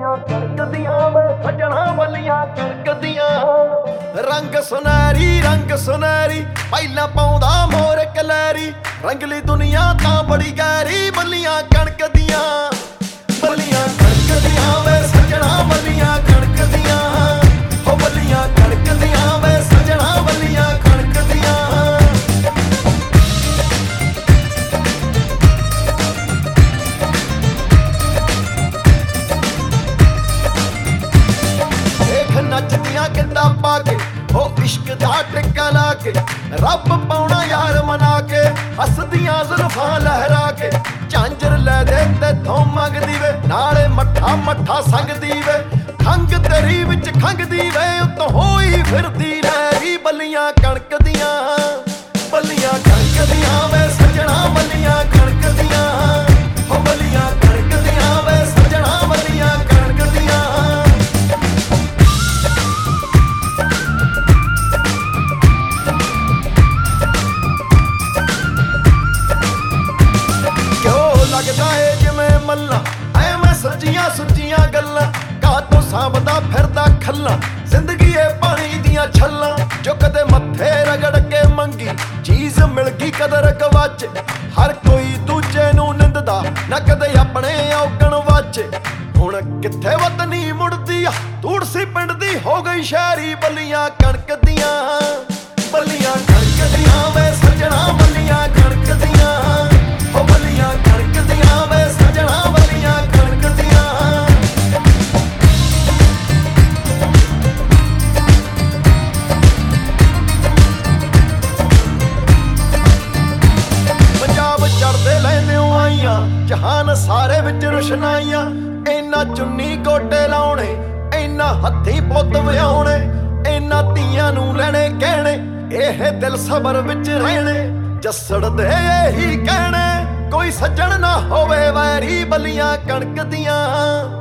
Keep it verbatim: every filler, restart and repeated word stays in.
ਬੱਲੀਆਂ ਕਣਕਦੀਆਂ ਵੇ ਸੱਜਣਾ ਬੱਲੀਆਂ ਕਣਕਦੀਆਂ। ਰੰਗ ਸੁਨਹਿਰੀ ਰੰਗ ਸੁਨਹਿਰੀ ਪਹਿਲਾਂ ਪਾਉਂਦਾ ਮੋਰ ਕਲੈਰੀ, ਰੰਗਲੀ ਦੁਨੀਆ ਤਾਂ ਬੜੀ ਗਹਿਰੀ ਬੱਲੀਆਂ ਕਣਕਦੀਆਂ। ਬੱਲੀਆਂ ਕਣਕਦੀਆਂ ਵੇ ਸੱਜਣਾ ਬੱਲੀਆਂ ਕਣਕਦੀਆਂ, ਹੋ ਬੱਲੀਆਂ ਕਣਕਦੀਆਂ ਵੇ ਸੱਜਣਾ ਬੱਲੀਆਂ ਕਣਕਦੀਆਂ। ਦੇਖ ਨੱਚਦੀਆਂ ਗਿੱਧਾ ਪਾ ਕੇ ਹੋ ਇਸ਼ਕ ਦਾ ਟਿੱਕਾ ਲਾ ਕੇ, ਰੱਬ ਪਾਉਣਾ ਯਾਰ ਮਨਾ ਕੇ ਹੱਸਦੀਆਂ ਜ਼ੁਲਫਾਂ ਲਹਿਰਾ ਕੇ। ਝਾਂਜਰ ਲੈ ਦੇ ਤੇਥੋਂ ਮੰਗਦੀ ਵੇ ਨਾਲੇ ਮੱਠਾ ਮੱਠਾ ਸੰਗਦੀ ਵੇ, ਖੰਗ ਤੇਰੀ ਵਿੱਚ ਖੰਗਦੀ ਵੇ ਉੱਤੋਂ ਹੋਈ ਫਿਰਦੀ ਰਹਿਰੀ ਬੱਲੀਆਂ ਕਣਕਦੀਆਂ। ਬੱਲੀਆਂ ਕਣਕਦੀਆਂ ਵੇ ਸੱਜਣਾ ਬੱਲੀਆਂ ਕਣਕਦੀਆਂ, ਹੋ ਬੱਲੀਆਂ ਕਣਕਦੀਆਂ ਵੇ ਸੱਜਣਾ ਬੱਲੀਆਂ ਕਣਕਦੀਆਂ। ਲੱਗਦਾ ਏ ਜਿਵੇਂ ਮੱਲਾਂ ਐਵੇਂ ਸੱਚੀਆਂ ਸੁੱਚੀਆਂ ਗੱਲਾਂ, ਕਾਹਤੋਂ ਸਾਂਭਦਾ ਫਿਰਦਾ ਖੱਲਾਂ ਜ਼ਿੰਦਗੀ ਏ ਪਾਣੀ ਦੀਆਂ ਛੱਲਾਂ। ਜੋ ਕਦੇ ਮੱਥੇ ਰਗੜ ਕੇ ਮੰਗੀ ਚੀਜ਼ ਮਿਲ ਗਈ ਕਦਰ ਗਵਾਚੇ, ਹਰ ਕੋਈ ਦੂਜੇ ਨੂੰ ਨਿੰਦਦਾ ਨਾ ਕਦੇ ਆਪਣੇ ਔਗਣ ਵਾਚੇ। ਹੁਣ ਕਿੱਥੇ ਵਤਨੀ ਮੁੜਦੀ ਆ ਤੂੜਸੀ ਪਿੰਡ ਦੀ ਹੋ ਗਈ ਸ਼ਹਿਰੀ ਬੱਲੀਆਂ ਕਣਕਦੀਆਂ। ਬੱਲੀਆਂ ਕਣਕਦੀਆਂ ਵੇ ਸੱਜਣਾ ਬੱਲੀਆਂ ਕਣਕਦੀਆਂ, ਹੋ ਬੱਲੀਆਂ ਕਣਕਦੀਆਂ ਵੇ ਸੱਜਣਾ ਬੱਲੀਆਂ ਕਣਕਦੀਆਂ। ਪੰਜਾਬ ਚੜਦੇ ਲੈਂਦਿਓ ਆਈਆਂ ਜਹਾਨ ਸਾਰੇ ਵਿੱਚ ਰੁਸ਼ਨਾਈਆਂ, ਇਹਨਾਂ ਚੁੰਨੀ ਗੋਟੇ ਲਾਉਣੇ ਇਹਨਾਂ ਹੱਥੀਂ ਪੁੱਤ ਵਿਆਉਣੇ, ਇਹਨਾਂ ਧੀਆਂ ਨੂੰ ਲੈਣੇ ਕਹਿਣੇ ਇਹ ਦਿਲ ਸਬਰ ਵਿੱਚ ਰਹਿਣੇ। ਜੱਸੜ ਦੇ ਇਹੀ ਕਹਿਣੇ ਕੋਈ ਸੱਜਣ ਨਾ ਹੋਵੇ ਵੈਰੀ ਬੱਲੀਆਂ ਕਣਕਦੀਆਂ।